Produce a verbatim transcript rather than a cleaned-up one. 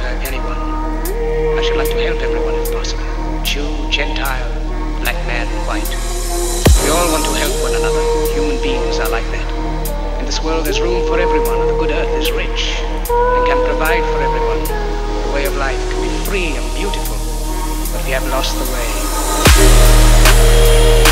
serve anyone. I should like to help everyone if possible. Jew, Gentile, black man, white. We all want to help one another. Human beings are like that. In this world there's room for everyone. The good earth is rich and can provide for everyone. The way of life can be free and beautiful, but we have lost the way.